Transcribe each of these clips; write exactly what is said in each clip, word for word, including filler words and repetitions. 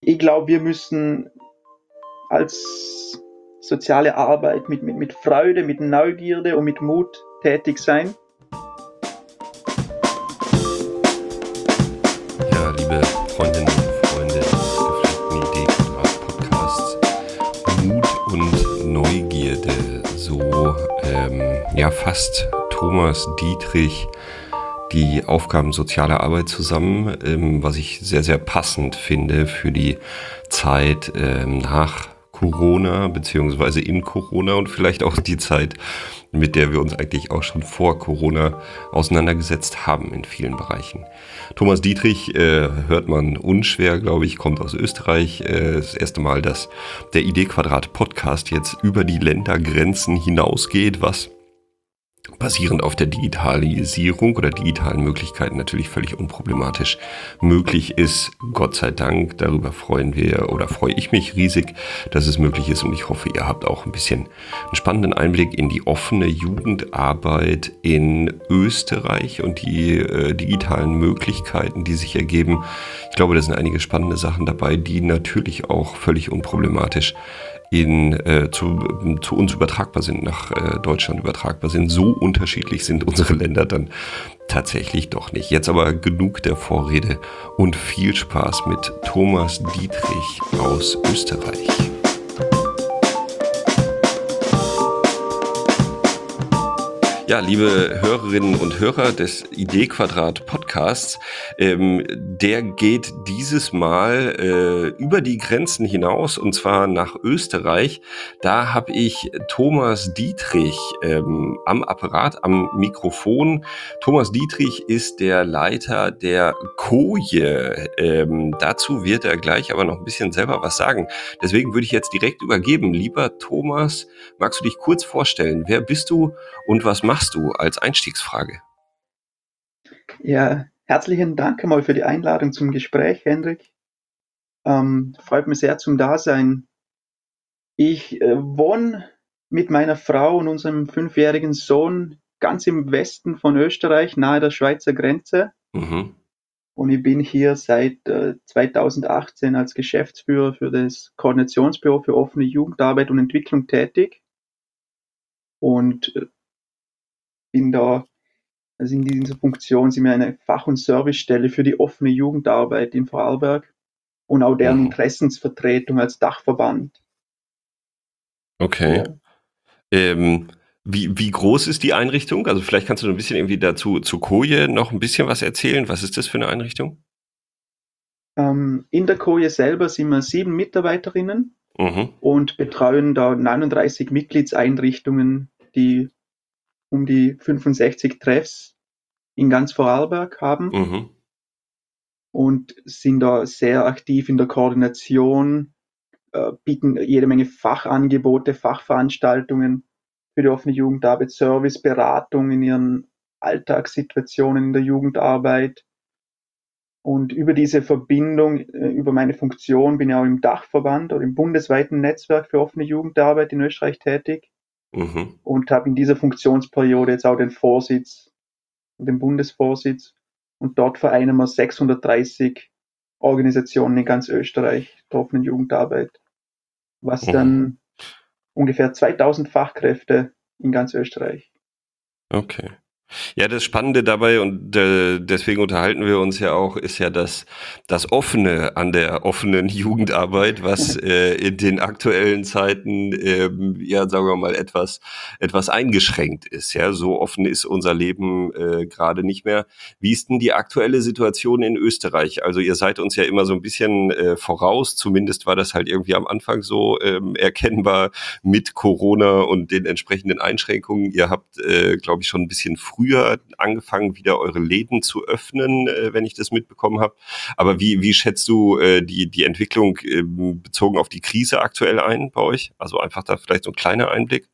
ich glaube, wir müssen als soziale Arbeit mit, mit, mit Freude, mit Neugierde und mit Mut tätig sein. Ja, liebe Freundinnen und Freunde des gepflegten Idee-Quadrat-Podcasts, Mut und Neugierde, so ähm, ja fasst Thomas Dietrich die Aufgaben sozialer Arbeit zusammen, ähm, was ich sehr, sehr passend finde für die Zeit ähm, nach Corona, beziehungsweise in Corona und vielleicht auch die Zeit, mit der wir uns eigentlich auch schon vor Corona auseinandergesetzt haben in vielen Bereichen. Thomas Dietrich äh, hört man unschwer, glaube ich, kommt aus Österreich. Äh, das erste Mal, dass der Idee-Quadrat-Podcast jetzt über die Ländergrenzen hinausgeht, was basierend auf der Digitalisierung oder digitalen Möglichkeiten natürlich völlig unproblematisch möglich ist. Gott sei Dank, darüber freuen wir oder freue ich mich riesig, dass es möglich ist, und ich hoffe, ihr habt auch ein bisschen einen spannenden Einblick in die offene Jugendarbeit in Österreich und die äh, digitalen Möglichkeiten, die sich ergeben. Ich glaube, da sind einige spannende Sachen dabei, die natürlich auch völlig unproblematisch in, äh, zu, zu uns übertragbar sind, nach äh, Deutschland übertragbar sind. So unterschiedlich sind unsere Länder dann tatsächlich doch nicht. Jetzt aber genug der Vorrede und viel Spaß mit Thomas Dietrich aus Österreich. Ja, liebe Hörerinnen und Hörer des Idee-Quadrat-Podcasts, ähm, der geht dieses Mal äh, über die Grenzen hinaus, und zwar nach Österreich. Da habe ich Thomas Dietrich ähm, am Apparat, am Mikrofon. Thomas Dietrich ist der Leiter der Koje. Ähm, dazu wird er gleich aber noch ein bisschen selber was sagen. Deswegen würde ich jetzt direkt übergeben. Lieber Thomas, magst du dich kurz vorstellen? Wer bist du und was machst du als Einstiegsfrage? Ja, herzlichen Dank einmal für die Einladung zum Gespräch, Hendrik. Ähm, freut mich sehr zum Dasein. Ich äh, wohne mit meiner Frau und unserem fünfjährigen Sohn ganz im Westen von Österreich, nahe der Schweizer Grenze. Mhm. Und ich bin hier seit äh, zweitausendachtzehn als Geschäftsführer für das Koordinationsbüro für offene Jugendarbeit und Entwicklung tätig und äh, bin da, also in dieser Funktion sind wir eine Fach- und Servicestelle für die offene Jugendarbeit in Vorarlberg und auch deren Mhm. Interessensvertretung als Dachverband. Okay. Ja. Ähm, wie, wie groß ist die Einrichtung? Also vielleicht kannst du ein bisschen irgendwie dazu zu Koje noch ein bisschen was erzählen. Was ist das für eine Einrichtung? Ähm, in der Koje selber sind wir sieben Mitarbeiterinnen Mhm. und betreuen da neununddreißig Mitgliedseinrichtungen, die um die fünfundsechzig Treffs in ganz Vorarlberg haben Mhm. und sind da sehr aktiv in der Koordination, äh, bieten jede Menge Fachangebote, Fachveranstaltungen für die offene Jugendarbeit, Service, Beratung in ihren Alltagssituationen in der Jugendarbeit. Und über diese Verbindung, äh, über meine Funktion bin ich auch im Dachverband oder im bundesweiten Netzwerk für offene Jugendarbeit in Österreich tätig Mhm. und habe in dieser Funktionsperiode jetzt auch den Vorsitz, den Bundesvorsitz, und dort vereinen wir sechshundertdreißig Organisationen in ganz Österreich der offenen Jugendarbeit, was Mhm. dann ungefähr zweitausend Fachkräfte in ganz Österreich. Okay. Ja, das Spannende dabei, und äh, deswegen unterhalten wir uns ja auch, ist ja das, das Offene an der offenen Jugendarbeit, was äh, in den aktuellen Zeiten, ähm, ja, sagen wir mal, etwas, etwas eingeschränkt ist. Ja, so offen ist unser Leben äh, gerade nicht mehr. Wie ist denn die aktuelle Situation in Österreich? Also ihr seid uns ja immer so ein bisschen äh, voraus, zumindest war das halt irgendwie am Anfang so ähm, erkennbar mit Corona und den entsprechenden Einschränkungen. Ihr habt, äh, glaube ich, schon ein bisschen früher angefangen, wieder eure Läden zu öffnen, äh, wenn ich das mitbekommen habe. Aber wie, wie schätzt du äh, die, die Entwicklung äh, bezogen auf die Krise aktuell ein bei euch? Also einfach da vielleicht so ein kleiner Einblick.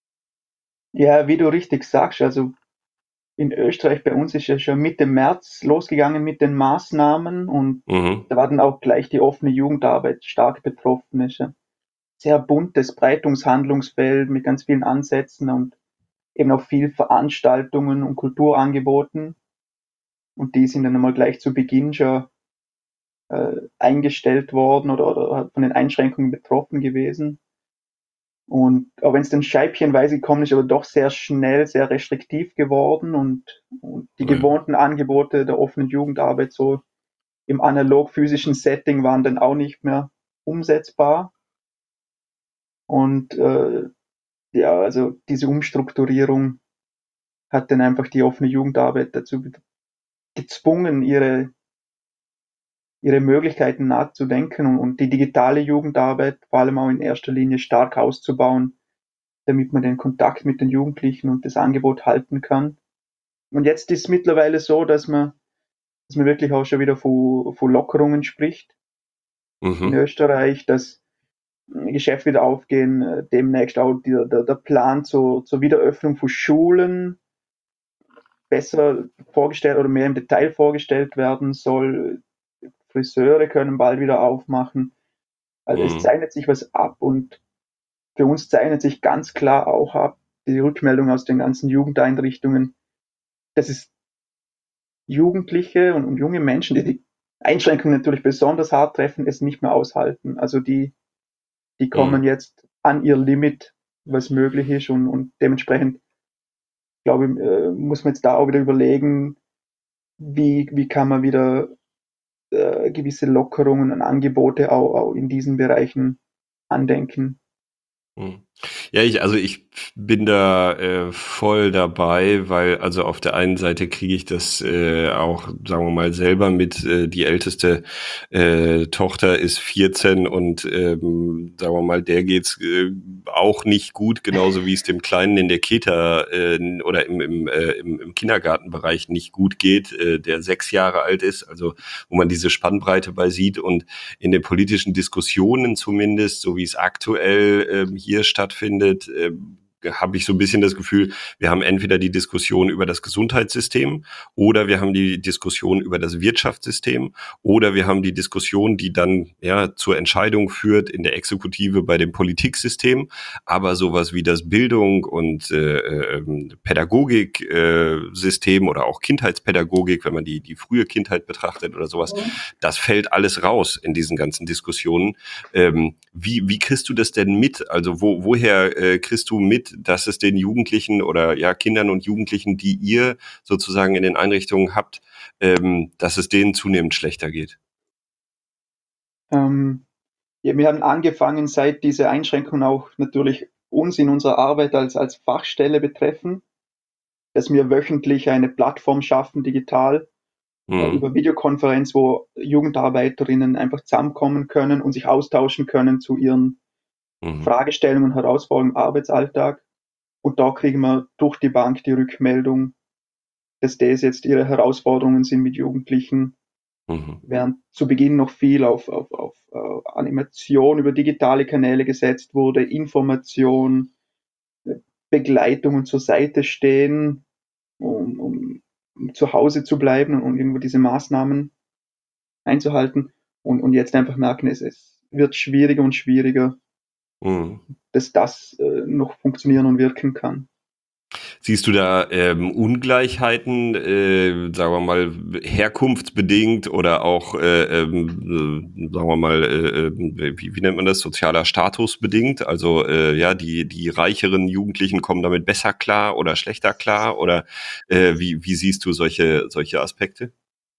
Ja, wie du richtig sagst, also in Österreich bei uns ist ja schon Mitte März losgegangen mit den Maßnahmen und Mhm. da war dann auch gleich die offene Jugendarbeit stark betroffen. Es ist ein sehr buntes Breitungshandlungsfeld mit ganz vielen Ansätzen und eben auch viel Veranstaltungen und Kulturangeboten. Und die sind dann einmal gleich zu Beginn schon äh, eingestellt worden oder, oder von den Einschränkungen betroffen gewesen. Und auch wenn es dann scheibchenweise gekommen ist, aber doch sehr schnell, sehr restriktiv geworden und, und die Ja. gewohnten Angebote der offenen Jugendarbeit so im analog-physischen Setting waren dann auch nicht mehr umsetzbar. Und äh, ja, also diese Umstrukturierung hat dann einfach die offene Jugendarbeit dazu gezwungen, ihre, ihre Möglichkeiten nachzudenken und, und die digitale Jugendarbeit vor allem auch in erster Linie stark auszubauen, damit man den Kontakt mit den Jugendlichen und das Angebot halten kann. Und jetzt ist es mittlerweile so, dass man, dass man wirklich auch schon wieder von, von Lockerungen spricht in Mhm. Österreich, dass Geschäfte wieder aufgehen, äh, demnächst auch der, der, der Plan zur, zur Wiederöffnung von Schulen besser vorgestellt oder mehr im Detail vorgestellt werden soll. Friseure können bald wieder aufmachen. Also es Mhm. zeichnet sich was ab und für uns zeichnet sich ganz klar auch ab, die Rückmeldung aus den ganzen Jugendeinrichtungen, dass es Jugendliche und, und junge Menschen, die die Einschränkungen natürlich besonders hart treffen, es nicht mehr aushalten. Also die, die kommen Mhm. jetzt an ihr Limit, was möglich ist und, und dementsprechend, glaube ich, äh, muss man jetzt da auch wieder überlegen, wie, wie kann man wieder äh, gewisse Lockerungen und Angebote auch, auch in diesen Bereichen andenken. Mhm. Ja, ich, also ich bin da äh, voll dabei, weil also auf der einen Seite kriege ich das äh, auch, sagen wir mal, selber mit. Äh, die älteste äh, Tochter ist vierzehn und ähm, sagen wir mal, der geht's äh, auch nicht gut, genauso wie es dem Kleinen in der Kita äh, oder im, im, äh, im, im Kindergartenbereich nicht gut geht, äh, der sechs Jahre alt ist, also wo man diese Spannbreite bei sieht und in den politischen Diskussionen zumindest, so wie es aktuell ähm, hier stattfindet, ähm, habe ich so ein bisschen das Gefühl, wir haben entweder die Diskussion über das Gesundheitssystem oder wir haben die Diskussion über das Wirtschaftssystem oder wir haben die Diskussion, die dann ja zur Entscheidung führt in der Exekutive bei dem Politiksystem. Aber sowas wie das Bildung und äh, ähm, Pädagogiksystem oder auch Kindheitspädagogik, wenn man die die frühe Kindheit betrachtet oder sowas, das fällt alles raus in diesen ganzen Diskussionen. Ähm, wie, wie kriegst du das denn mit? Also wo, woher äh, kriegst du mit, dass es den Jugendlichen oder ja Kindern und Jugendlichen, die ihr sozusagen in den Einrichtungen habt, ähm, dass es denen zunehmend schlechter geht? Ähm, ja, wir haben angefangen, seit diese Einschränkungen auch natürlich uns in unserer Arbeit als, als Fachstelle betreffen, dass wir wöchentlich eine Plattform schaffen, digital, äh, Mhm. über Videokonferenz, wo Jugendarbeiterinnen einfach zusammenkommen können und sich austauschen können zu ihren Mhm. Fragestellungen und Herausforderungen im Arbeitsalltag. Und da kriegen wir durch die Bank die Rückmeldung, dass das jetzt ihre Herausforderungen sind mit Jugendlichen, Mhm. während zu Beginn noch viel auf, auf, auf uh, Animation über digitale Kanäle gesetzt wurde, Information, Begleitung und zur Seite stehen, um, um, um zu Hause zu bleiben und irgendwo diese Maßnahmen einzuhalten. Und, und jetzt einfach merken, es, es wird schwieriger und schwieriger, Mhm. dass das äh, noch funktionieren und wirken kann. Siehst du da ähm, Ungleichheiten, äh, sagen wir mal, herkunftsbedingt oder auch, äh, ähm, äh, sagen wir mal, äh, äh, wie, wie nennt man das, sozialer Status bedingt? Also äh, ja, die, die reicheren Jugendlichen kommen damit besser klar oder schlechter klar? Oder äh, wie, wie siehst du solche, solche Aspekte?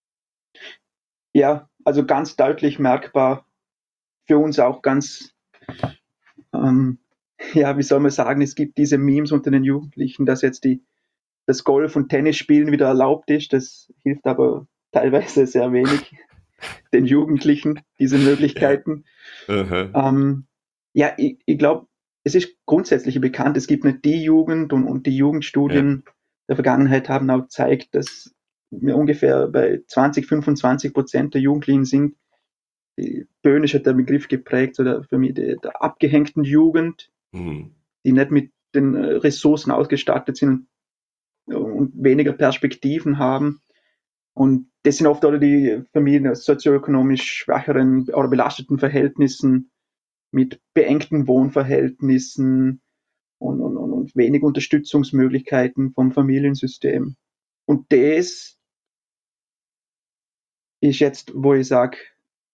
Ja, also ganz deutlich merkbar, für uns auch ganz, ähm, ja, wie soll man sagen, es gibt diese Memes unter den Jugendlichen, dass jetzt die, das Golf- und Tennisspielen wieder erlaubt ist. Das hilft aber teilweise sehr wenig den Jugendlichen, diese Ja. Möglichkeiten. Aha. Ähm, ja, ich, ich glaube, es ist grundsätzlich bekannt, es gibt nicht die Jugend und, und die Ja. Jugendstudien der Vergangenheit haben auch gezeigt, dass wir ungefähr bei zwanzig, fünfundzwanzig Prozent der Jugendlichen sind. Die Böhnisch hat der Begriff geprägt, so der, für mich der, der abgehängten Jugend, Hm. die nicht mit den äh, Ressourcen ausgestattet sind und, und weniger Perspektiven haben. Und das sind oft oder die Familien aus sozioökonomisch schwächeren oder belasteten Verhältnissen mit beengten Wohnverhältnissen und, und, und, und wenig Unterstützungsmöglichkeiten vom Familiensystem. Und das ist jetzt, wo ich sage,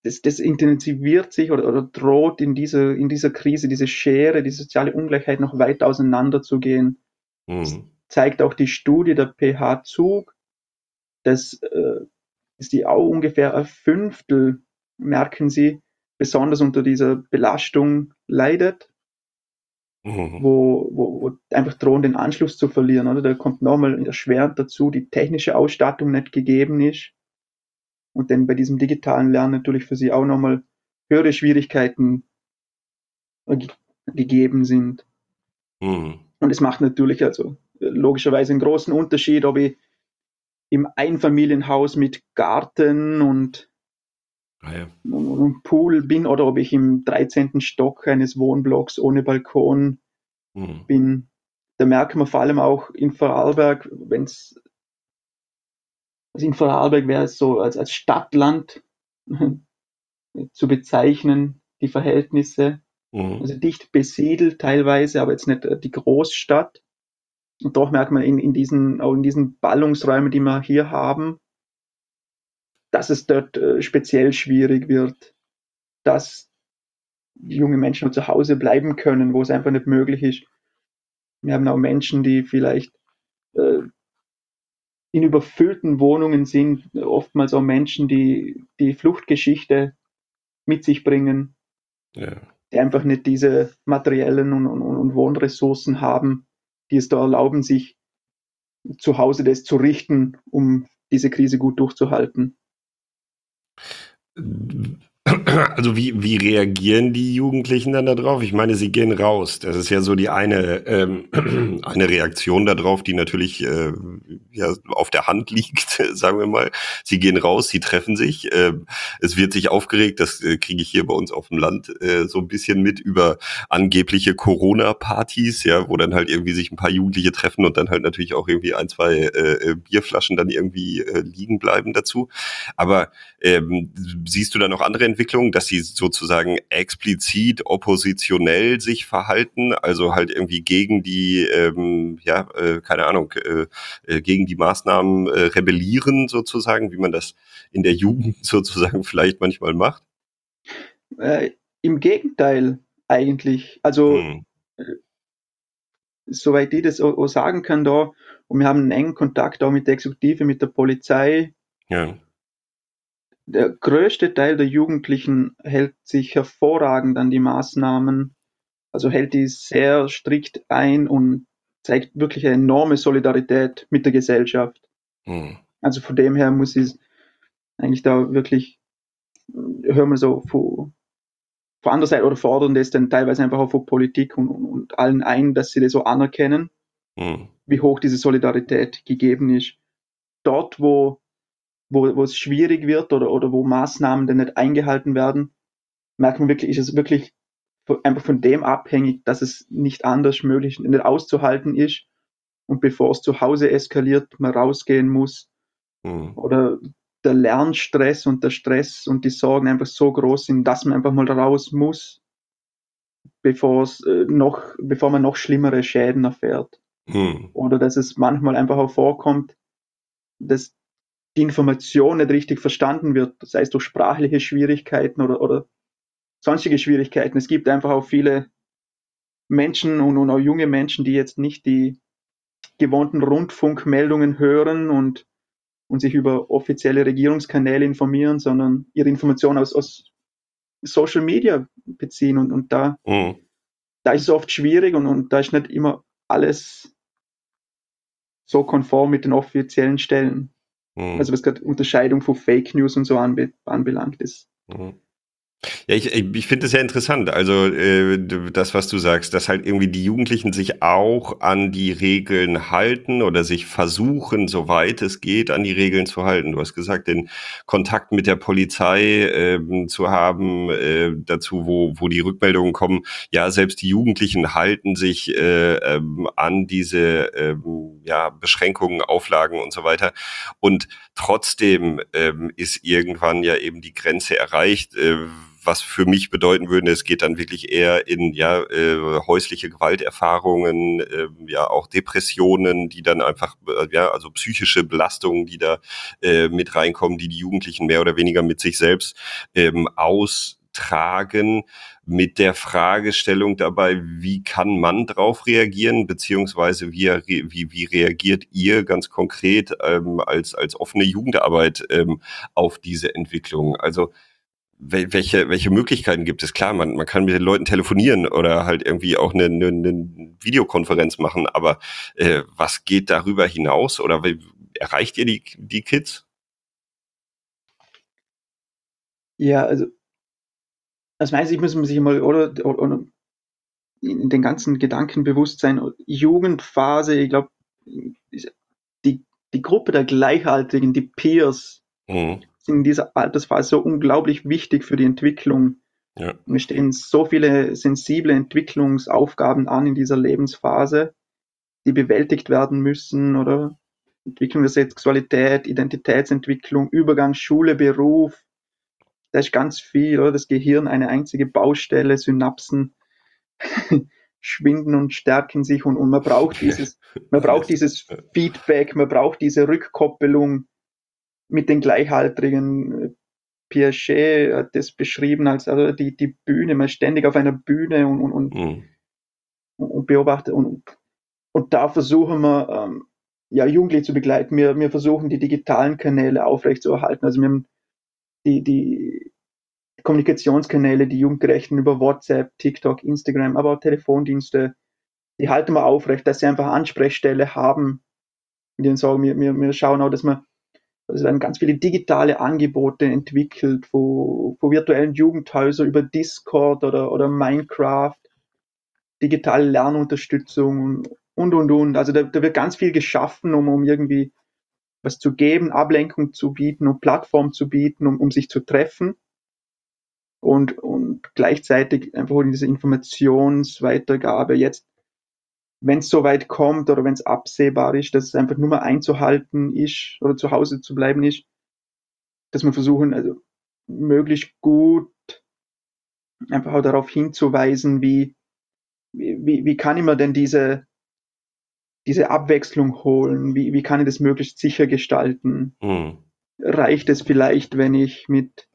das, das intensiviert sich oder, oder droht in dieser, in dieser Krise, diese Schere, die soziale Ungleichheit noch weiter auseinanderzugehen. Das Mhm. zeigt auch die Studie der P H Zug, dass, äh, dass die auch ungefähr ein Fünftel, merken sie, besonders unter dieser Belastung leidet, Mhm. wo, wo, wo einfach drohen, den Anschluss zu verlieren. Oder? Da kommt nochmal erschwerend dazu, die technische Ausstattung nicht gegeben ist und dann bei diesem digitalen Lernen natürlich für sie auch nochmal höhere Schwierigkeiten äh, ge- gegeben sind. Mhm. Und es macht natürlich also äh, logischerweise einen großen Unterschied, ob ich im Einfamilienhaus mit Garten und, Ah, ja. und Pool bin oder ob ich im dreizehnten Stock eines Wohnblocks ohne Balkon Mhm. bin. Da merkt man vor allem auch in Vorarlberg, wenn es, also in Vorarlberg wäre es so als, als Stadtland zu bezeichnen, die Verhältnisse. Mhm. Also dicht besiedelt teilweise, aber jetzt nicht die Großstadt. Und doch merkt man in, in diesen, auch in diesen Ballungsräumen, die wir hier haben, dass es dort äh, speziell schwierig wird, dass junge Menschen zu Hause bleiben können, wo es einfach nicht möglich ist. Wir haben auch Menschen, die vielleicht äh, in überfüllten Wohnungen sind, oftmals auch Menschen, die die Fluchtgeschichte mit sich bringen, Ja. die einfach nicht diese materiellen und, und, und Wohnressourcen haben, die es da erlauben, sich zu Hause das zu richten, um diese Krise gut durchzuhalten. Also wie, wie reagieren die Jugendlichen dann darauf? Ich meine, sie gehen raus. Das ist ja so die eine, ähm, eine Reaktion darauf, die natürlich äh, ja, auf der Hand liegt, sagen wir mal. Sie gehen raus, sie treffen sich. Äh, es wird sich aufgeregt, das äh, kriege ich hier bei uns auf dem Land äh, so ein bisschen mit über angebliche Corona-Partys, ja, wo dann halt irgendwie sich ein paar Jugendliche treffen und dann halt natürlich auch irgendwie ein, zwei äh, Bierflaschen dann irgendwie äh, liegen bleiben dazu. Aber ähm, siehst du da noch andere Entwicklungen, dass sie sozusagen explizit oppositionell sich verhalten, also halt irgendwie gegen die, ähm, ja, äh, keine Ahnung, äh, äh, gegen die Maßnahmen äh, rebellieren sozusagen, wie man das in der Jugend sozusagen vielleicht manchmal macht? Äh, Im Gegenteil eigentlich. Also Hm. soweit ich das auch, auch sagen kann da, und wir haben einen engen Kontakt auch mit der Exekutive, mit der Polizei. Ja. Der größte Teil der Jugendlichen hält sich hervorragend an die Maßnahmen, also hält die sehr strikt ein und zeigt wirklich eine enorme Solidarität mit der Gesellschaft. Hm. Also von dem her muss ich eigentlich da wirklich, hören wir so von, von anderer Seite oder fordern das dann teilweise einfach auch von Politik und, und, und allen ein, dass sie das so anerkennen, Hm. wie hoch diese Solidarität gegeben ist. Dort, wo, wo, wo es schwierig wird oder, oder wo Maßnahmen dann nicht eingehalten werden, merkt man wirklich, ist es wirklich einfach von dem abhängig, dass es nicht anders möglich, nicht auszuhalten ist. Und bevor es zu Hause eskaliert, man rausgehen muss Hm. oder der Lernstress und der Stress und die Sorgen einfach so groß sind, dass man einfach mal raus muss, bevor es äh, noch, bevor man noch schlimmere Schäden erfährt. Hm. Oder dass es manchmal einfach auch vorkommt, dass die Information nicht richtig verstanden wird, sei es durch sprachliche Schwierigkeiten oder, oder sonstige Schwierigkeiten. Es gibt einfach auch viele Menschen und, und auch junge Menschen, die jetzt nicht die gewohnten Rundfunkmeldungen hören und, und sich über offizielle Regierungskanäle informieren, sondern ihre Informationen aus, aus Social Media beziehen. Und, und da, Hm. da ist es oft schwierig und, und da ist nicht immer alles so konform mit den offiziellen Stellen. Hm. Also was gerade Unterscheidung von Fake News und so anbe anbelangt ist. Hm. Ja, ich, ich, ich finde es sehr interessant. Also äh, das, was du sagst, dass halt irgendwie die Jugendlichen sich auch an die Regeln halten oder sich versuchen, soweit es geht, an die Regeln zu halten. Du hast gesagt, den Kontakt mit der Polizei ähm, zu haben, äh, dazu, wo, wo die Rückmeldungen kommen. Ja, selbst die Jugendlichen halten sich äh, ähm, an diese ähm, ja, Beschränkungen, Auflagen und so weiter. Und trotzdem ähm, ist irgendwann ja eben die Grenze erreicht. Äh, was für mich bedeuten würde, es geht dann wirklich eher in ja äh, häusliche Gewalterfahrungen, äh, ja auch Depressionen, die dann einfach äh, ja also psychische Belastungen, die da äh, mit reinkommen, die die Jugendlichen mehr oder weniger mit sich selbst ähm, austragen, mit der Fragestellung dabei, wie kann man drauf reagieren, beziehungsweise wie, wie, wie reagiert ihr ganz konkret ähm, als, als offene Jugendarbeit ähm, auf diese Entwicklung? Also wel- welche, welche Möglichkeiten gibt es? Klar, man, man kann mit den Leuten telefonieren oder halt irgendwie auch eine, eine, eine Videokonferenz machen, aber äh, was geht darüber hinaus oder wie, erreicht ihr die, die Kids? Ja, also aus meiner Sicht muss man sich mal, oder, oder in den ganzen Gedanken bewusst sein, Jugendphase, ich glaube, die, die Gruppe der Gleichaltrigen, die Peers, Mhm. sind in dieser Altersphase so unglaublich wichtig für die Entwicklung. Ja. Mir stehen so viele sensible Entwicklungsaufgaben an in dieser Lebensphase, die bewältigt werden müssen, oder? Entwicklung der Sexualität, Identitätsentwicklung, Übergang Schule, Beruf, da ist ganz viel, oder? Das Gehirn eine einzige Baustelle, Synapsen schwinden und stärken sich, und, und man braucht dieses, man braucht Alles. dieses Ja. Feedback, man braucht diese Rückkoppelung mit den Gleichaltrigen. Piaget hat das beschrieben als also die, die Bühne, man ist ständig auf einer Bühne und, und, und, Mhm. und beobachtet, und, und da versuchen wir, ähm, ja, Jugendliche zu begleiten. Wir, wir versuchen die digitalen Kanäle aufrechtzuerhalten. Also wir haben die, die Kommunikationskanäle, die Jugendgerechten über WhatsApp, TikTok, Instagram, aber auch Telefondienste, die halten wir aufrecht, dass sie einfach Ansprechstelle haben, mit denen sagen wir, wir, wir schauen auch, dass wir, es werden ganz viele digitale Angebote entwickelt, von, von virtuellen Jugendhäusern über Discord oder, oder Minecraft, digitale Lernunterstützung und, und, und. Also da, da wird ganz viel geschaffen, um, um irgendwie was zu geben, Ablenkung zu bieten, um Plattform zu bieten, um, um sich zu treffen. Und, und gleichzeitig einfach in diese Informationsweitergabe jetzt, wenn es soweit kommt oder wenn es absehbar ist, dass es einfach nur mal einzuhalten ist oder zu Hause zu bleiben ist, dass wir versuchen, also möglichst gut einfach auch darauf hinzuweisen, wie, wie, wie kann ich mir denn diese, diese Abwechslung holen? Wie, wie kann ich das möglichst sicher gestalten? Mhm. Reicht es vielleicht, wenn ich mit,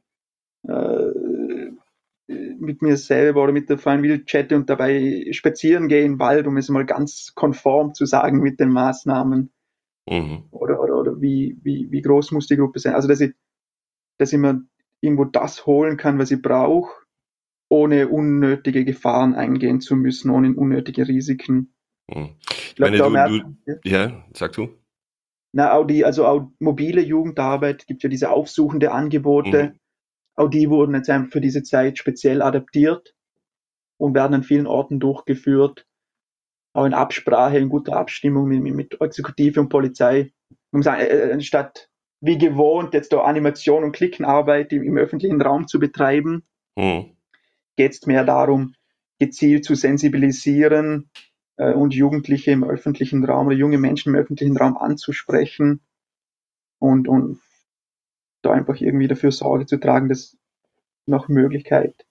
äh, mit mir selber oder mit der freien Will chatte und dabei spazieren gehe im Wald, um es mal ganz konform zu sagen mit den Maßnahmen? Mhm. Oder, oder, oder wie, wie, wie groß muss die Gruppe sein? Also, dass ich, dass ich mir irgendwo das holen kann, was ich brauche, ohne unnötige Gefahren eingehen zu müssen, ohne unnötige Risiken. Mhm. Ich Ich glaube, meine, da du, merkt du, man, ja. ja, sag du? Na, auch die, also auch mobile Jugendarbeit, gibt ja diese aufsuchende Angebote, Mhm. auch die wurden jetzt einfach für diese Zeit speziell adaptiert und werden an vielen Orten durchgeführt, auch in Absprache, in guter Abstimmung mit, mit Exekutive und Polizei. Um sagen, äh, anstatt wie gewohnt jetzt da Animation und Klickenarbeit im, im öffentlichen Raum zu betreiben, Mhm. geht es mehr darum, gezielt zu sensibilisieren äh, und Jugendliche im öffentlichen Raum oder junge Menschen im öffentlichen Raum anzusprechen und, und da einfach irgendwie dafür Sorge zu tragen, dass nach Möglichkeit.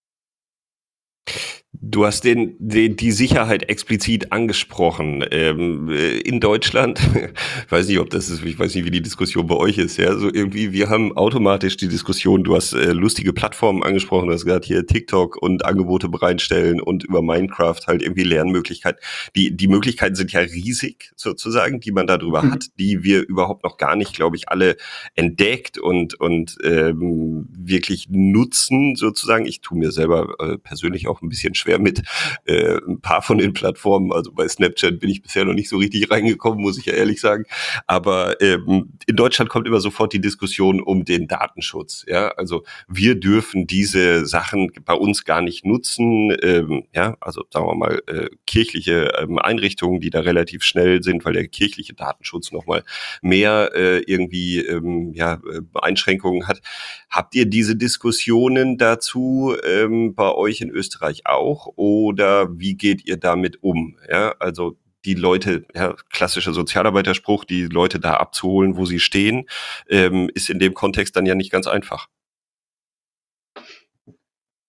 Du hast den, den, die Sicherheit explizit angesprochen. Ähm, äh, in Deutschland, ich weiß nicht, ob das ist, ich weiß nicht, wie die Diskussion bei euch ist, ja, so irgendwie, wir haben automatisch die Diskussion, du hast äh, lustige Plattformen angesprochen, du hast gerade hier TikTok und Angebote bereitstellen und über Minecraft halt irgendwie Lernmöglichkeiten. Die, die Möglichkeiten sind ja riesig, sozusagen, die man darüber hat, die wir überhaupt noch gar nicht, glaube ich, alle entdeckt und, und ähm, wirklich nutzen, sozusagen. Ich tue mir selber äh, persönlich auch ein bisschen schwer mit äh, ein paar von den Plattformen. Also bei Snapchat bin ich bisher noch nicht so richtig reingekommen, muss ich ja ehrlich sagen. Aber ähm, in Deutschland kommt immer sofort die Diskussion um den Datenschutz. Ja, also wir dürfen diese Sachen bei uns gar nicht nutzen. Ähm, ja, also sagen wir mal äh, kirchliche ähm, Einrichtungen, die da relativ schnell sind, weil der kirchliche Datenschutz nochmal mehr äh, irgendwie ähm, ja, äh, Einschränkungen hat. Habt ihr diese Diskussionen dazu ähm, bei euch in Österreich auch oder wie geht ihr damit um? Ja, also die Leute, ja, klassischer Sozialarbeiterspruch, die Leute da abzuholen, wo sie stehen, ähm, ist in dem Kontext dann ja nicht ganz einfach.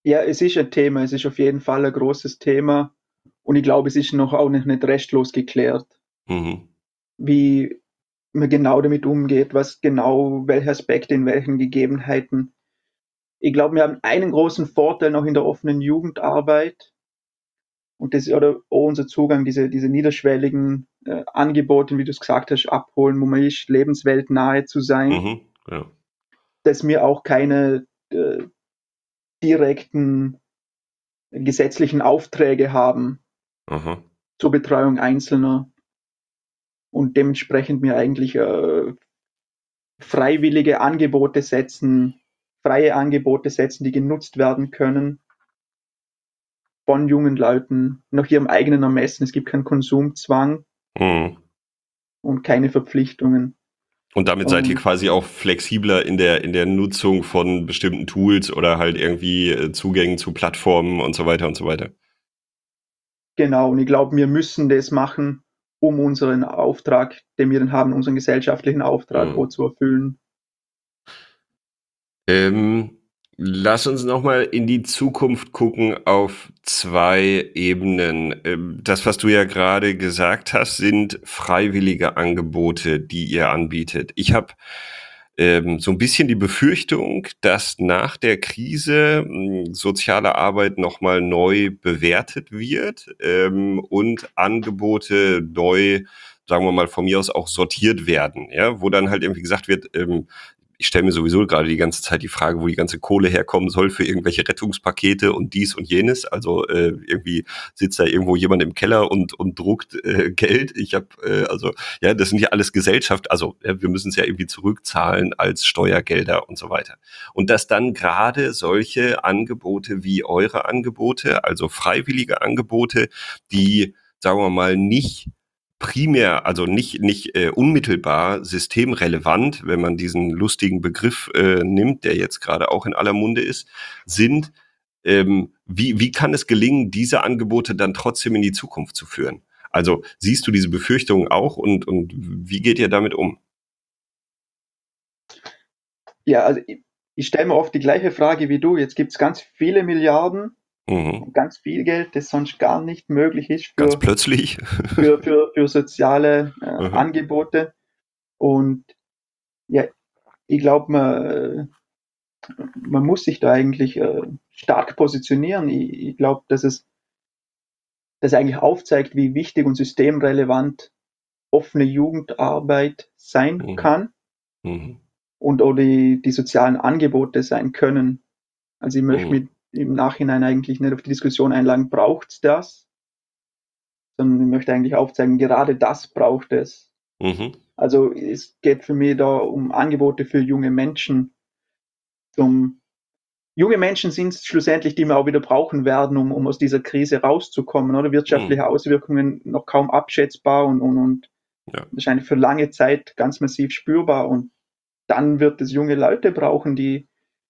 Ja, es ist ein Thema, es ist auf jeden Fall ein großes Thema und ich glaube, es ist noch auch nicht, nicht restlos geklärt, Mhm. wie man genau damit umgeht, was genau, welche Aspekte in welchen Gegebenheiten. Ich glaube, wir haben einen großen Vorteil noch in der offenen Jugendarbeit und das ist oder auch unser Zugang, diese, diese niederschwelligen äh, Angebote, wie du es gesagt hast, abholen, wo man ist, lebensweltnahe zu sein, Mhm. Ja. dass wir auch keine äh, direkten gesetzlichen Aufträge haben Aha. zur Betreuung Einzelner und dementsprechend mir eigentlich äh, freiwillige Angebote setzen, freie Angebote setzen, die genutzt werden können von jungen Leuten nach ihrem eigenen Ermessen. Es gibt keinen Konsumzwang Mhm. und keine Verpflichtungen. Und damit seid ihr Und quasi auch flexibler in der, in der Nutzung von bestimmten Tools oder halt irgendwie äh, Zugängen zu Plattformen und so weiter und so weiter. genau, und ich glaube, wir müssen das machen, um unseren Auftrag, den wir dann haben, unseren gesellschaftlichen Auftrag auch Mhm. zu erfüllen. Ähm, Lass uns nochmal in die Zukunft gucken auf zwei Ebenen. Ähm, das, was du ja gerade gesagt hast, sind freiwillige Angebote, die ihr anbietet. Ich habe ähm, so ein bisschen die Befürchtung, dass nach der Krise mh, soziale Arbeit nochmal neu bewertet wird ähm, und Angebote neu, sagen wir mal, von mir aus auch sortiert werden, ja, wo dann halt irgendwie gesagt wird, ähm, ich stelle mir sowieso gerade die ganze Zeit die Frage, wo die ganze Kohle herkommen soll für irgendwelche Rettungspakete und dies und jenes. Also äh, irgendwie sitzt da irgendwo jemand im Keller und und druckt äh, Geld. Ich habe äh, also ja, das sind ja alles Gesellschaft. Also ja, wir müssen es ja irgendwie zurückzahlen als Steuergelder und so weiter. Und dass dann gerade solche Angebote wie eure Angebote, also freiwillige Angebote, die sagen wir mal nicht primär, also nicht, nicht äh, unmittelbar systemrelevant, wenn man diesen lustigen Begriff äh, nimmt, der jetzt gerade auch in aller Munde ist, sind, ähm, wie, wie kann es gelingen, diese Angebote dann trotzdem in die Zukunft zu führen? Also siehst du diese Befürchtungen auch und, und wie geht ihr damit um? Ja, also ich, ich stelle mir oft die gleiche Frage wie du. Jetzt gibt es ganz viele Milliarden Mhm. und ganz viel Geld, das sonst gar nicht möglich ist Ganz für, plötzlich. für, für, für soziale äh, Mhm. Angebote. Und ja, ich glaube, man, man muss sich da eigentlich äh, stark positionieren. Ich, ich glaube, dass es das eigentlich aufzeigt, wie wichtig und systemrelevant offene Jugendarbeit sein Mhm. kann Mhm. und auch die, die sozialen Angebote sein können. Also ich möchte Mhm. mit im Nachhinein eigentlich nicht auf die Diskussion einladen, braucht es das, sondern ich möchte eigentlich aufzeigen, gerade das braucht es. Mhm. Also es geht für mich da um Angebote für junge Menschen. Um, junge Menschen sind es schlussendlich, die wir auch wieder brauchen werden, um, um aus dieser Krise rauszukommen. Oder wirtschaftliche Mhm. Auswirkungen noch kaum abschätzbar und, und, und Ja. wahrscheinlich für lange Zeit ganz massiv spürbar. Und dann wird es junge Leute brauchen, die,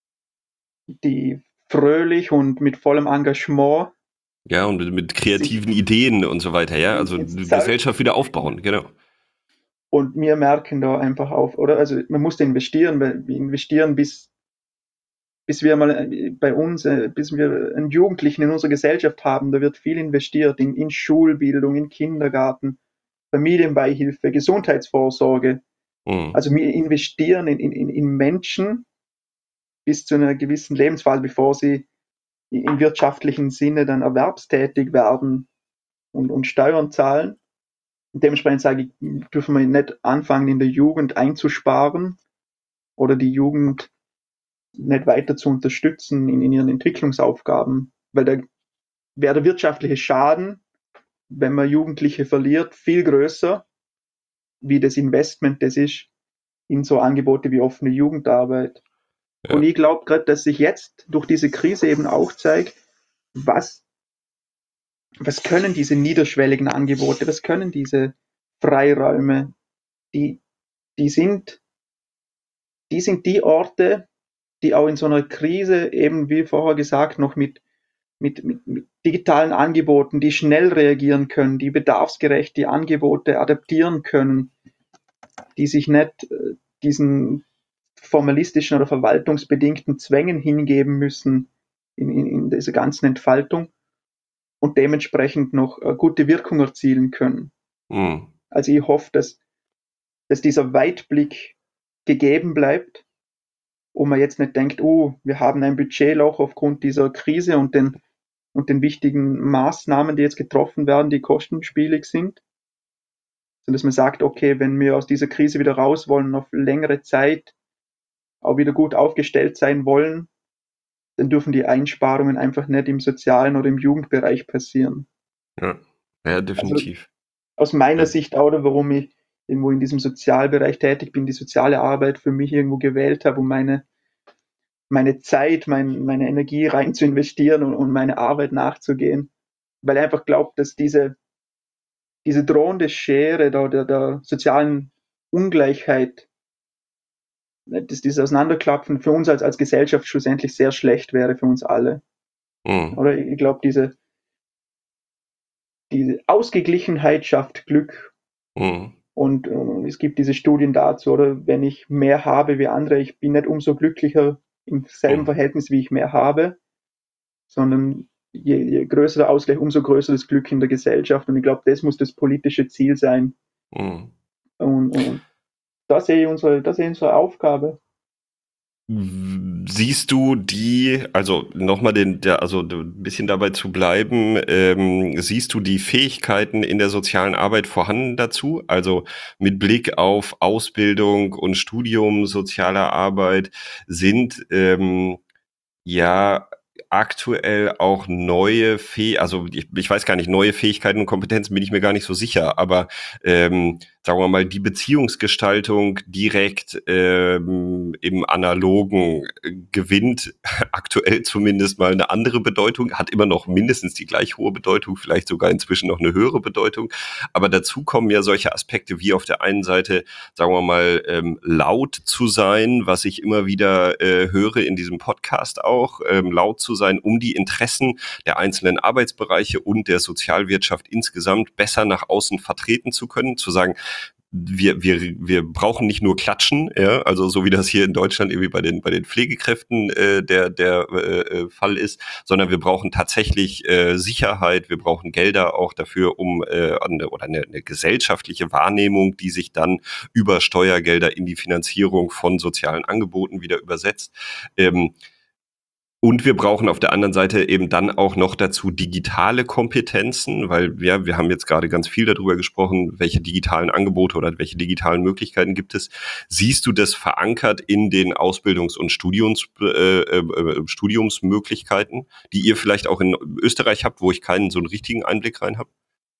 die fröhlich und mit vollem Engagement Ja, und mit, mit sich kreativen Ideen und so weiter, ja. ins, Also ins Zelt Gesellschaft wieder begeben. aufbauen, genau. Und wir merken da einfach auf, oder? Also man muss investieren, weil wir investieren bis, bis wir mal äh, bei uns, äh, bis wir einen Jugendlichen in unserer Gesellschaft haben, da wird viel investiert in, in Schulbildung, in Kindergarten, Familienbeihilfe, Gesundheitsvorsorge. Mhm. Also wir investieren in, in, in Menschen bis zu einer gewissen Lebensphase, bevor sie im wirtschaftlichen Sinne dann erwerbstätig werden und, und Steuern zahlen. Und dementsprechend sage ich, dürfen wir nicht anfangen, in der Jugend einzusparen oder die Jugend nicht weiter zu unterstützen in, in ihren Entwicklungsaufgaben, weil da wäre der wirtschaftliche Schaden, wenn man Jugendliche verliert, viel größer, wie das Investment das ist in so Angebote wie offene Jugendarbeit. Und Ja. ich glaube gerade, dass sich jetzt durch diese Krise eben auch zeigt, was, was können diese niederschwelligen Angebote, was können diese Freiräume, die, die sind, die sind die Orte, die auch in so einer Krise eben, wie vorher gesagt, noch mit mit, mit, mit digitalen Angeboten, die schnell reagieren können, die bedarfsgerecht die Angebote adaptieren können, die sich nicht äh, diesen formalistischen oder verwaltungsbedingten Zwängen hingeben müssen in, in, in dieser ganzen Entfaltung und dementsprechend noch äh, gute Wirkung erzielen können. Mhm. Also ich hoffe, dass, dass dieser Weitblick gegeben bleibt und man jetzt nicht denkt, oh, wir haben ein Budgetloch aufgrund dieser Krise und den, und den wichtigen Maßnahmen, die jetzt getroffen werden, die kostenspielig sind, sondern dass man sagt, okay, wenn wir aus dieser Krise wieder raus wollen, auf längere Zeit auch wieder gut aufgestellt sein wollen, dann dürfen die Einsparungen einfach nicht im sozialen oder im Jugendbereich passieren. Ja, ja, Also definitiv. aus meiner Ja. Sicht auch, oder warum ich irgendwo in diesem Sozialbereich tätig bin, die soziale Arbeit für mich irgendwo gewählt habe, um meine, meine Zeit, mein, meine Energie rein zu investieren und, und meine Arbeit nachzugehen. Weil ich einfach glaube, dass diese, diese drohende Schere der, der, der sozialen Ungleichheit, dass dieses Auseinanderklappen für uns als, als Gesellschaft schlussendlich sehr schlecht wäre für uns alle. Mhm. Oder ich glaube, diese, diese Ausgeglichenheit schafft Glück. Mhm. Und äh, es gibt diese Studien dazu, oder wenn ich mehr habe wie andere, ich bin nicht umso glücklicher im selben Mhm. Verhältnis, wie ich mehr habe, sondern je, je größer der Ausgleich, umso größer das Glück in der Gesellschaft. Und ich glaube, das muss das politische Ziel sein. Mhm. Und, und da sehe ich unsere, da sehe ich unsere Aufgabe. Siehst du die, also nochmal den, der, also ein bisschen dabei zu bleiben, ähm, siehst du die Fähigkeiten in der sozialen Arbeit vorhanden dazu? Also mit Blick auf Ausbildung und Studium sozialer Arbeit sind ähm, ja aktuell auch neue Fäh also ich, ich weiß gar nicht, neue Fähigkeiten und Kompetenzen bin ich mir gar nicht so sicher, aber ähm, sagen wir mal, die Beziehungsgestaltung direkt ähm, im Analogen äh, gewinnt aktuell zumindest mal eine andere Bedeutung, hat immer noch mindestens die gleich hohe Bedeutung, vielleicht sogar inzwischen noch eine höhere Bedeutung, aber dazu kommen ja solche Aspekte wie auf der einen Seite, sagen wir mal, ähm, laut zu sein, was ich immer wieder äh, höre in diesem Podcast auch, ähm, laut zu sein, um die Interessen der einzelnen Arbeitsbereiche und der Sozialwirtschaft insgesamt besser nach außen vertreten zu können, zu sagen, wir, wir, wir brauchen nicht nur klatschen, ja, also so wie das hier in Deutschland irgendwie bei den, bei den Pflegekräften äh, der, der äh, Fall ist, sondern wir brauchen tatsächlich äh, Sicherheit, wir brauchen Gelder auch dafür, um äh, eine, oder eine, eine gesellschaftliche Wahrnehmung, die sich dann über Steuergelder in die Finanzierung von sozialen Angeboten wieder übersetzt. Ähm, Und wir brauchen auf der anderen Seite eben dann auch noch dazu digitale Kompetenzen, weil ja, wir haben jetzt gerade ganz viel darüber gesprochen, welche digitalen Angebote oder welche digitalen Möglichkeiten gibt es. Siehst du das verankert in den Ausbildungs- und Studiums, äh, äh, Studiumsmöglichkeiten, die ihr vielleicht auch in Österreich habt, wo ich keinen so einen richtigen Einblick rein habe?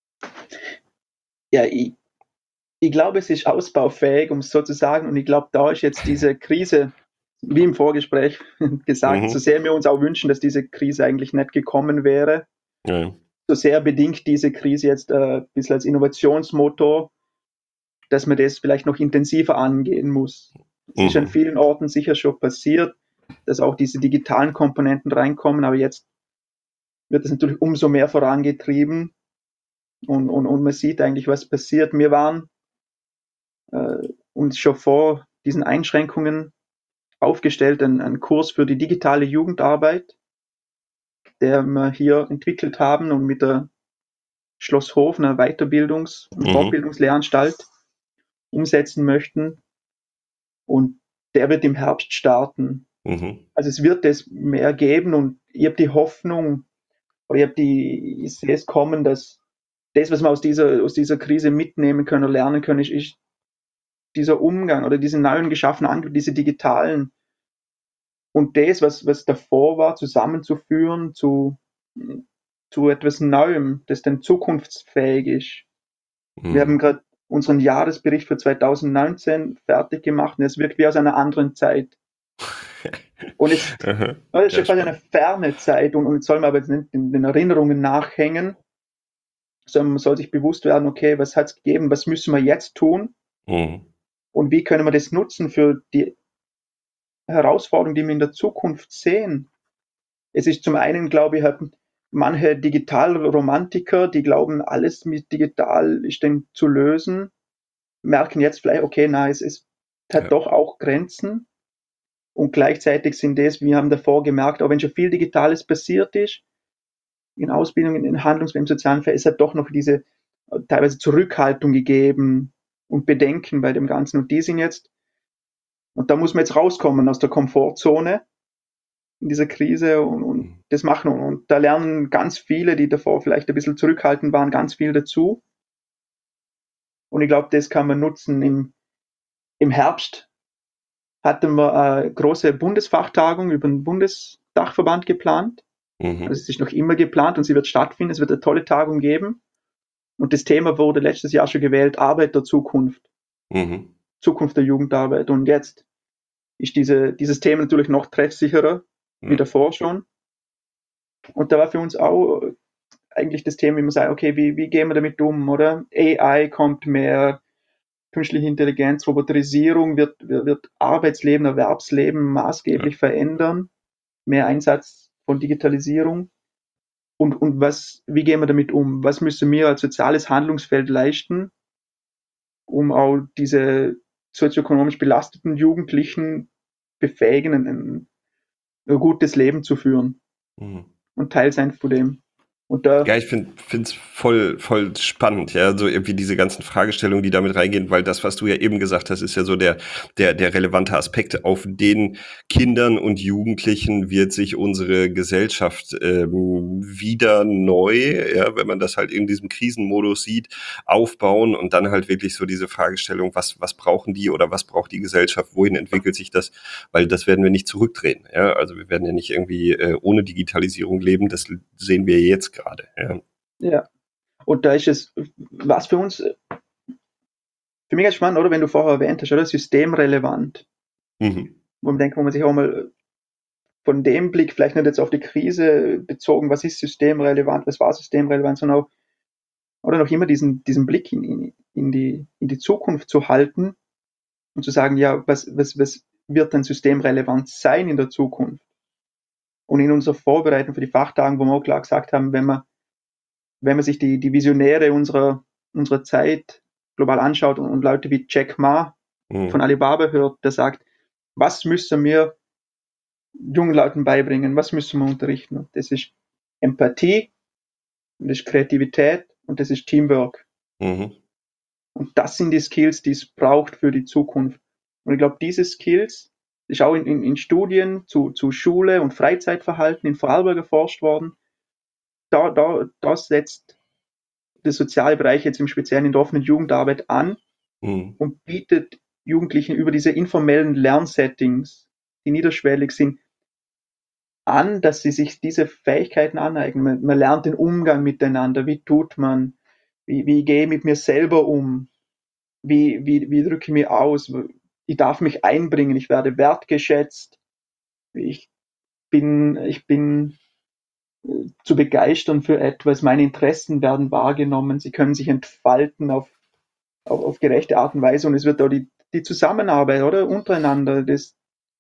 Ja, ich, ich glaube, es ist ausbaufähig, um es so zu sagen. Und ich glaube, da ist jetzt diese Krise, wie im Vorgespräch gesagt, so Mhm. sehr wir uns auch wünschen, dass diese Krise eigentlich nicht gekommen wäre, Ja, ja. so sehr bedingt diese Krise jetzt äh, ein bisschen als Innovationsmotor, dass man das vielleicht noch intensiver angehen muss. Es ist an Mhm. vielen Orten sicher schon passiert, dass auch diese digitalen Komponenten reinkommen, aber jetzt wird es natürlich umso mehr vorangetrieben und, und, und man sieht eigentlich, was passiert. Wir waren äh, uns schon vor diesen Einschränkungen aufgestellt, einen, einen Kurs für die digitale Jugendarbeit, der wir hier entwickelt haben und mit der Schloss Hof, einer Weiterbildungs- und Mhm. Fortbildungslehranstalt, umsetzen möchten. Und der wird im Herbst starten. Mhm. Also es wird es mehr geben und ich habe die Hoffnung, oder ich habe die, ich sehe es kommen, dass das, was wir aus dieser, aus dieser Krise mitnehmen können oder lernen können, ist, ist dieser Umgang oder diese neuen geschaffenen Angebote, diese digitalen und das, was, was davor war, zusammenzuführen zu, zu etwas Neuem, das dann zukunftsfähig ist. Wir haben Mhm. gerade unseren Jahresbericht für zwanzig neunzehn fertig gemacht und es wirkt wie aus einer anderen Zeit. Und es, Aha. das ist Ja, schon quasi eine spannend. ferne Zeit und, und jetzt soll man aber jetzt nicht in den Erinnerungen nachhängen, sondern man soll sich bewusst werden, okay, was hat es gegeben, was müssen wir jetzt tun Mhm. und wie können wir das nutzen für die Herausforderungen, die wir in der Zukunft sehen. Es ist zum einen, glaube ich, haben manche Digitalromantiker, die glauben, alles mit digital ist denn zu lösen, merken jetzt vielleicht, okay, nein, es, es hat Ja. doch auch Grenzen. Und gleichzeitig sind das, wir haben davor gemerkt, auch wenn schon viel Digitales passiert ist, in Ausbildungen, in Handlungs-, im sozialen Feld, es hat doch noch diese äh, teilweise Zurückhaltung gegeben und Bedenken bei dem Ganzen. Und die sind jetzt, und da muss man jetzt rauskommen aus der Komfortzone in dieser Krise und, und das machen. Und da lernen ganz viele, die davor vielleicht ein bisschen zurückhaltend waren, ganz viel dazu. Und ich glaube, das kann man nutzen. Im, im Herbst hatten wir eine große Bundesfachtagung über den Bundesdachverband geplant. Mhm. Also es ist noch immer geplant und sie wird stattfinden. Es wird eine tolle Tagung geben. Und das Thema wurde letztes Jahr schon gewählt, Arbeit der Zukunft. Mhm. Zukunft der Jugendarbeit. Und jetzt ist diese, dieses Thema natürlich noch treffsicherer, Ja. wie davor schon. Und da war für uns auch eigentlich das Thema, wie man sagt, okay, wie, wie gehen wir damit um, oder? A I kommt mehr, künstliche Intelligenz, Roboterisierung wird, wird Arbeitsleben, Erwerbsleben maßgeblich Ja. verändern. Mehr Einsatz von Digitalisierung. Und, und was, wie gehen wir damit um? Was müssen wir als soziales Handlungsfeld leisten, um auch diese sozioökonomisch belasteten Jugendlichen befähigen, ein, ein gutes Leben zu führen Mhm. und Teil sein von dem. Und da, Ja, ich finde es voll, voll spannend, ja, so irgendwie diese ganzen Fragestellungen, die damit reingehen, weil das, was du ja eben gesagt hast, ist ja so der, der, der relevante Aspekt. Auf den Kindern und Jugendlichen wird sich unsere Gesellschaft ähm, wieder neu, ja, wenn man das halt in diesem Krisenmodus sieht, aufbauen und dann halt wirklich so diese Fragestellung, was, was brauchen die oder was braucht die Gesellschaft, wohin entwickelt sich das, weil das werden wir nicht zurückdrehen, ja, also wir werden ja nicht irgendwie äh, ohne Digitalisierung leben, das sehen wir jetzt gerade. Ja. ja, und da ist es, was für uns, für mich ganz spannend, oder, wenn du vorher erwähnt hast, oder, systemrelevant. Mhm. Wo man denkt, wo man sich auch mal von dem Blick, vielleicht nicht jetzt auf die Krise bezogen, was ist systemrelevant, was war systemrelevant, sondern auch, oder noch immer diesen, diesen Blick in, in, in, die, in die Zukunft zu halten und zu sagen, ja, was, was, was wird denn systemrelevant sein in der Zukunft? Und in unserer Vorbereitung für die Fachtagen, wo wir auch klar gesagt haben, wenn man, wenn man sich die, die Visionäre unserer, unserer Zeit global anschaut und, und Leute wie Jack Ma von Mhm. Alibaba hört, der sagt, was müssen wir jungen Leuten beibringen, was müssen wir unterrichten? Und das ist Empathie, und das ist Kreativität und das ist Teamwork. Mhm. Und das sind die Skills, die es braucht für die Zukunft. Und ich glaube, diese Skills ist auch in, in, in Studien zu, zu Schule und Freizeitverhalten in Vorarlberg erforscht worden. Da, da, da setzt der soziale Bereich jetzt im Speziellen in der offenen Jugendarbeit an Mhm. und bietet Jugendlichen über diese informellen Lernsettings, die niederschwellig sind, an, dass sie sich diese Fähigkeiten aneignen. Man, man lernt den Umgang miteinander. Wie tut man? Wie, wie gehe ich mit mir selber um? Wie, wie, wie drücke ich mich aus? Ich darf mich einbringen. Ich werde wertgeschätzt. Ich bin, ich bin äh, zu begeistern für etwas. Meine Interessen werden wahrgenommen. Sie können sich entfalten auf, auf, auf gerechte Art und Weise. Und es wird auch die, die Zusammenarbeit, oder? Untereinander, das,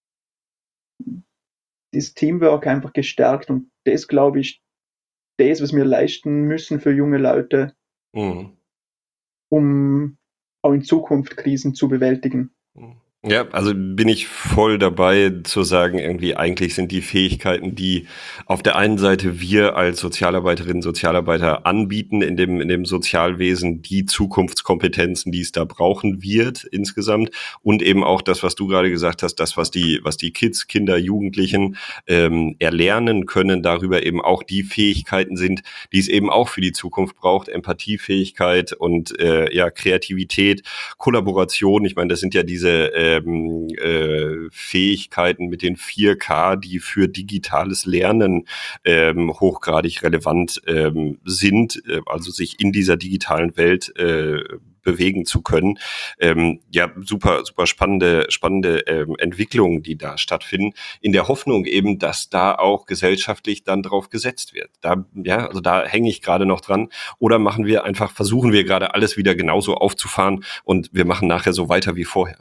das Teamwork einfach gestärkt. Und das, glaube ich, das, was wir leisten müssen für junge Leute, Mhm. um auch in Zukunft Krisen zu bewältigen. Ja, also bin ich voll dabei zu sagen, irgendwie eigentlich sind die Fähigkeiten, die auf der einen Seite wir als Sozialarbeiterinnen, Sozialarbeiter anbieten in dem, in dem Sozialwesen, die Zukunftskompetenzen, die es da brauchen wird insgesamt und eben auch das, was du gerade gesagt hast, das, was die, was die Kids, Kinder, Jugendlichen ähm, erlernen können, darüber eben auch die Fähigkeiten sind, die es eben auch für die Zukunft braucht, Empathiefähigkeit und äh, ja Kreativität, Kollaboration. Ich meine, das sind ja diese ähm, äh, Fähigkeiten mit den vier K, die für digitales Lernen ähm, hochgradig relevant ähm, sind, äh, also sich in dieser digitalen Welt äh, bewegen zu können. Ähm, ja, super, super spannende, spannende ähm, Entwicklungen, die da stattfinden, in der Hoffnung eben, dass da auch gesellschaftlich dann drauf gesetzt wird. Da, ja, also da hänge ich gerade noch dran. Oder machen wir einfach, versuchen wir gerade alles wieder genauso aufzufahren und wir machen nachher so weiter wie vorher.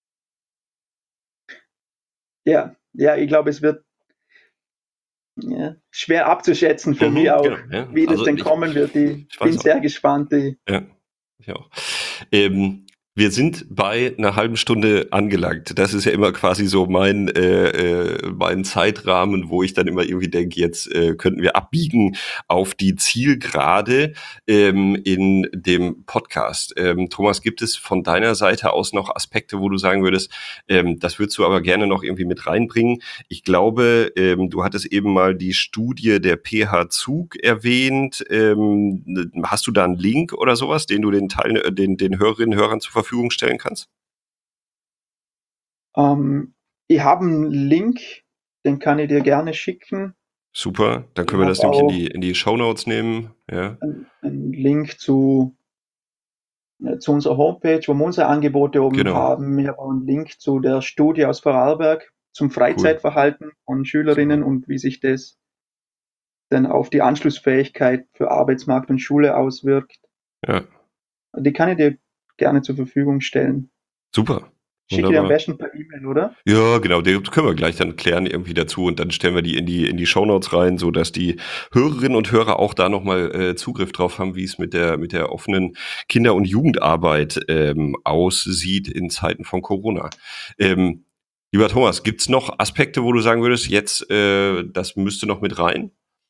Ja, ja, ich glaube, es wird ja, schwer abzuschätzen für mich Mhm, auch, genau, ja. wie das Also denn ich, kommen wird. Ich ich bin weiß auch. sehr gespannt. Ich, Ja, ich auch. Ähm, Wir sind bei einer halben Stunde angelangt. Das ist ja immer quasi so mein äh, äh, mein Zeitrahmen, wo ich dann immer irgendwie denke, jetzt äh, könnten wir abbiegen auf die Zielgerade ähm, in dem Podcast. Ähm, Thomas, gibt es von deiner Seite aus noch Aspekte, wo du sagen würdest, ähm, das würdest du aber gerne noch irgendwie mit reinbringen? Ich glaube, ähm, du hattest eben mal die Studie der P H Zug erwähnt. Ähm, hast du da einen Link oder sowas, den du den Teil, den den Hörerinnen und Hörern zur Verfügung stellen kannst? Ähm, ich habe einen Link, den kann ich dir gerne schicken. Super, dann Ich können wir habe das nämlich in auch die in die Shownotes nehmen. Ja, einen, einen Link zu, äh, zu unserer Homepage, wo wir unsere Angebote oben genau, haben. Ich habe auch einen Link zu der Studie aus Vorarlberg zum cool, Freizeitverhalten von super. Schülerinnen und wie sich das dann auf die Anschlussfähigkeit für Arbeitsmarkt und Schule auswirkt. Ja, Die kann ich dir gerne zur Verfügung stellen. super, Schicke dir am wunderbar. besten per E-Mail, oder? Ja, genau, die können wir gleich dann klären irgendwie dazu und dann stellen wir die in die in die Shownotes rein, so dass die Hörerinnen und Hörer auch da noch mal äh, Zugriff drauf haben, wie es mit der mit der offenen Kinder- und Jugendarbeit ähm, aussieht in Zeiten von Corona. Ähm, lieber Thomas, gibt's noch Aspekte, wo du sagen würdest, jetzt äh, das müsste noch mit rein?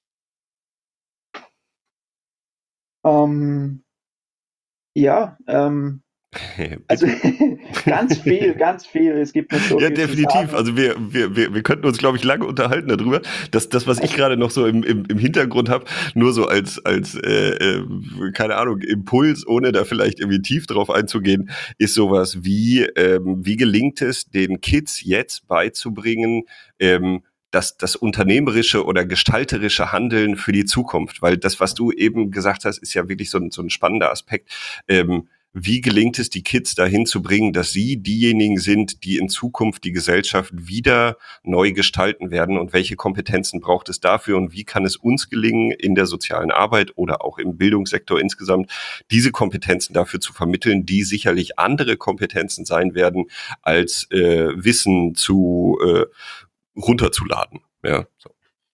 Ähm, ja, ähm, also Bitte. ganz viel, ganz viel. Es gibt noch so Ja, viel zu definitiv. sagen. Also wir, wir, wir, wir könnten uns, glaube ich, lange unterhalten darüber. Das, das, was ich gerade noch so im, im, im Hintergrund habe, nur so als, als äh, äh, keine Ahnung, Impuls, ohne da vielleicht irgendwie tief drauf einzugehen, ist sowas wie, ähm, wie gelingt es den Kids jetzt beizubringen, ähm, das, das unternehmerische oder gestalterische Handeln für die Zukunft? Weil das, was du eben gesagt hast, ist ja wirklich so ein, so ein spannender Aspekt. Ähm, wie gelingt es, die Kids dahin zu bringen, dass sie diejenigen sind, die in Zukunft die Gesellschaft wieder neu gestalten werden und welche Kompetenzen braucht es dafür und wie kann es uns gelingen, in der sozialen Arbeit oder auch im Bildungssektor insgesamt diese Kompetenzen dafür zu vermitteln, die sicherlich andere Kompetenzen sein werden, als äh, Wissen zu äh, runterzuladen. Ja, so.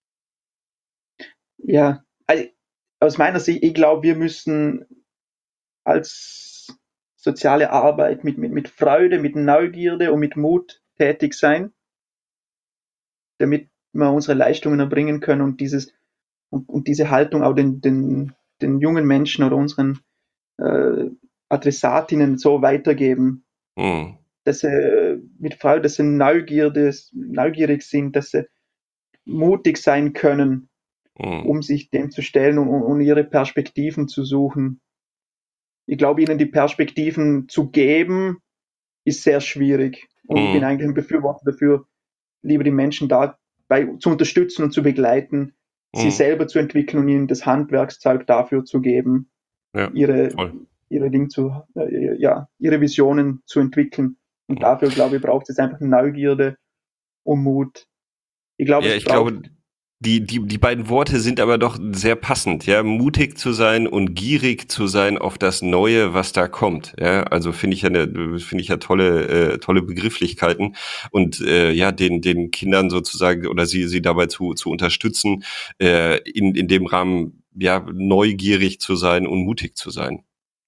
Ja, also aus meiner Sicht, ich glaube, wir müssen als soziale Arbeit mit, mit, mit Freude, mit Neugierde und mit Mut tätig sein, damit wir unsere Leistungen erbringen können und dieses und, und diese Haltung auch den, den, den jungen Menschen oder unseren äh, Adressatinnen so weitergeben, Hm, dass sie mit Freude, dass sie Neugierde, neugierig sind, dass sie mutig sein können, hm, um sich dem zu stellen und, und ihre Perspektiven zu suchen. Ich glaube, ihnen die Perspektiven zu geben, ist sehr schwierig. Und ich bin hm, eigentlich ein Befürworter dafür, lieber die Menschen dabei zu unterstützen und zu begleiten, sie hm. selber zu entwickeln und ihnen das Handwerkszeug dafür zu geben, Ja, ihre, voll. ihre Dinge zu, äh, ja, ihre Visionen zu entwickeln. Und Hm. dafür, glaube ich, braucht es einfach Neugierde und Mut. Ich glaube, Ja, es ich glaube, braucht, die, die, die beiden Worte sind aber doch sehr passend, ja, mutig zu sein und gierig zu sein auf das Neue, was da kommt, ja, also finde ich ja, ne, finde ich ja tolle, äh, tolle Begrifflichkeiten und äh, ja, den, den Kindern sozusagen oder sie, sie dabei zu, zu unterstützen, äh, in, in dem Rahmen, ja, neugierig zu sein und mutig zu sein.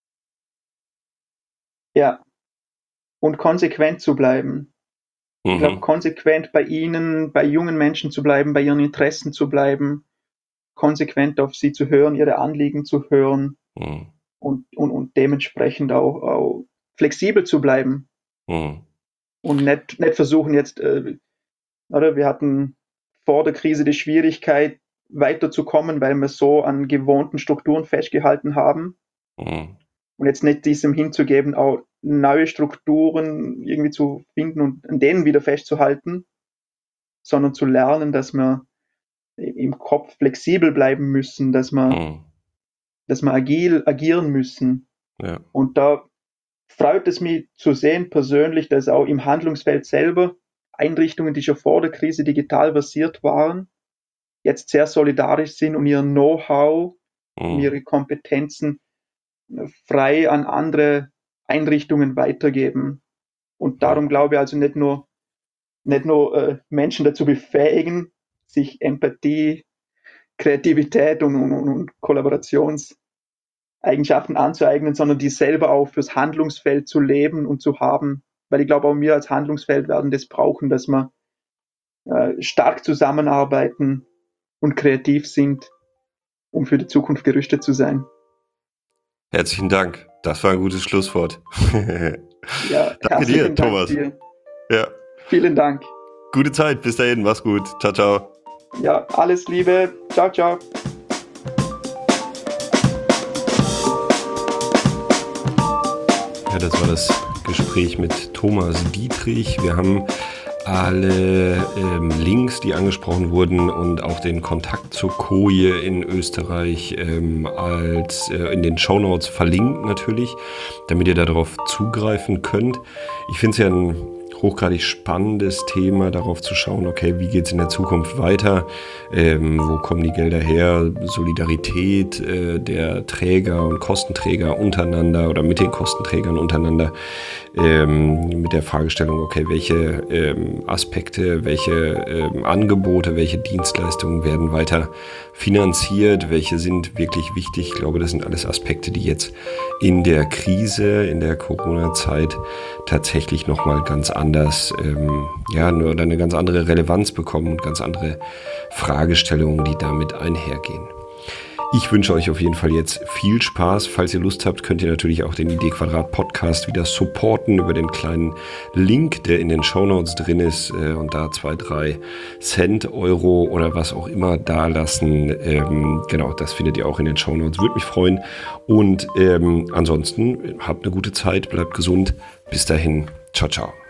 ja, und konsequent zu bleiben. Ich glaube, Mhm. konsequent bei ihnen, bei jungen Menschen zu bleiben, bei ihren Interessen zu bleiben, konsequent auf sie zu hören, ihre Anliegen zu hören Mhm. und, und, und dementsprechend auch, auch flexibel zu bleiben Mhm. und nicht, nicht versuchen jetzt, äh, oder wir hatten vor der Krise die Schwierigkeit, weiterzukommen, weil wir so an gewohnten Strukturen festgehalten haben Mhm. und jetzt nicht diesem hinzugeben, auch neue Strukturen irgendwie zu finden und an denen wieder festzuhalten, sondern zu lernen, dass wir im Kopf flexibel bleiben müssen, dass wir, Mhm. dass wir agil agieren müssen. Ja. Und da freut es mich zu sehen persönlich, dass auch im Handlungsfeld selber Einrichtungen, die schon vor der Krise digital basiert waren, jetzt sehr solidarisch sind und ihr Know-how und Mhm. ihre Kompetenzen frei an andere Einrichtungen weitergeben. Und Ja. darum glaube ich also nicht nur, nicht nur äh, Menschen dazu befähigen, sich Empathie, Kreativität und, und, und Kollaborationsfähigkeit Eigenschaften anzueignen, sondern die selber auch fürs Handlungsfeld zu leben und zu haben. Weil ich glaube, auch wir als Handlungsfeld werden das brauchen, dass wir äh, stark zusammenarbeiten und kreativ sind, um für die Zukunft gerüstet zu sein. Herzlichen Dank. Das war ein gutes Schlusswort. Ja, Danke dir, Dank Thomas. Dir. Ja. Vielen Dank. Gute Zeit. Bis dahin. Mach's gut. Ciao, ciao. Ja, alles Liebe. Ciao, ciao. Ja, das war das Gespräch mit Thomas Dietrich. Wir haben alle ähm, Links, die angesprochen wurden und auch den Kontakt zur Koje in Österreich ähm, als äh, in den Shownotes verlinkt natürlich, damit ihr darauf zugreifen könnt. Ich finde es ja ein hochgradig spannendes Thema, darauf zu schauen, okay, wie geht es in der Zukunft weiter, ähm, wo kommen die Gelder her, Solidarität äh, der Träger und Kostenträger untereinander oder mit den Kostenträgern untereinander, ähm, mit der Fragestellung, okay, welche ähm, Aspekte, welche ähm, Angebote, welche Dienstleistungen werden weiter finanziert, welche sind wirklich wichtig. Ich glaube, das sind alles Aspekte, die jetzt in der Krise, in der Corona-Zeit tatsächlich nochmal ganz anders, ähm, ja, oder eine ganz andere Relevanz bekommen und ganz andere Fragestellungen, die damit einhergehen. Ich wünsche euch auf jeden Fall jetzt viel Spaß. Falls ihr Lust habt, könnt ihr natürlich auch den Idee Quadrat Podcast wieder supporten über den kleinen Link, der in den Shownotes drin ist, äh, und da zwei, drei Cent, Euro oder was auch immer da lassen. Ähm, genau, das findet ihr auch in den Shownotes. Würde mich freuen. Und ähm, ansonsten habt eine gute Zeit, bleibt gesund. Bis dahin. Ciao, ciao.